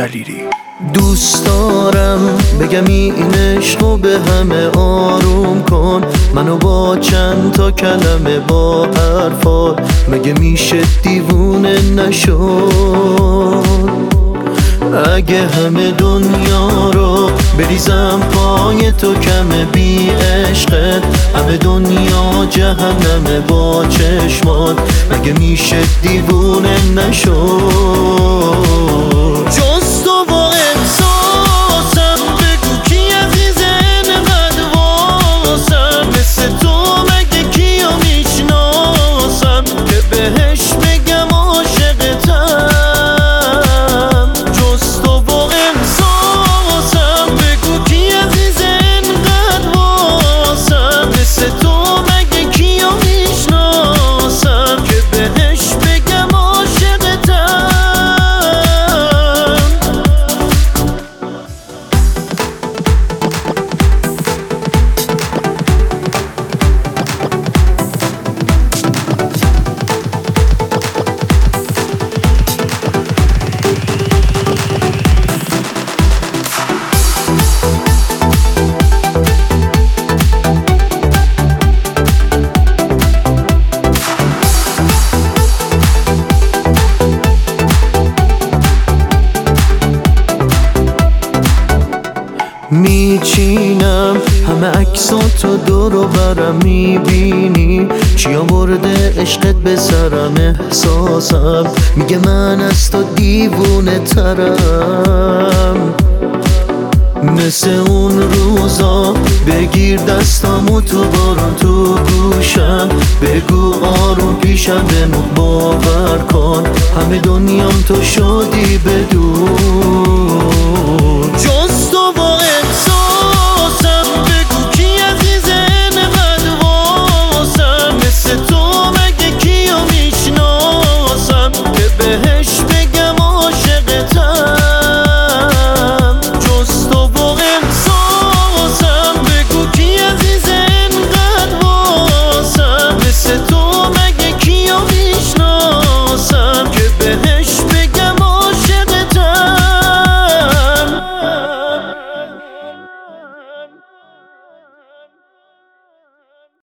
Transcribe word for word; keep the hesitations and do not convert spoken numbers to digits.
دلیری. دوست دارم بگم این عشقو به همه آروم کن، منو با چند تا کلمه با حرفات مگه میشه دیوونه نشد. اگه همه دنیا رو بریزم پای تو کمه بی عشقت، همه دنیا جهنمه با چشمات مگه میشه دیوونه نشد. جز تو با احساسم بگو کی عزیزه انقدر واسم، مثل تو مگه کیو میشناسم که بهش بگم عاشقتم. جز تو با احساسم بگو کی عزیزه انقدر واسم، مثل تو مگه کیو میشناسم که بهش بگم عاشقتم. میچینم همه عکساتو دور و برم میبینی، چی آورده عشقت به سرم احساسم میگه من از تو دیوونه ترم. مثل اون روزا بگیر دستامو تو بارون تو گوشم، بگو آروم پیشم بمون باور کن همه دنیام تو شدی بدون.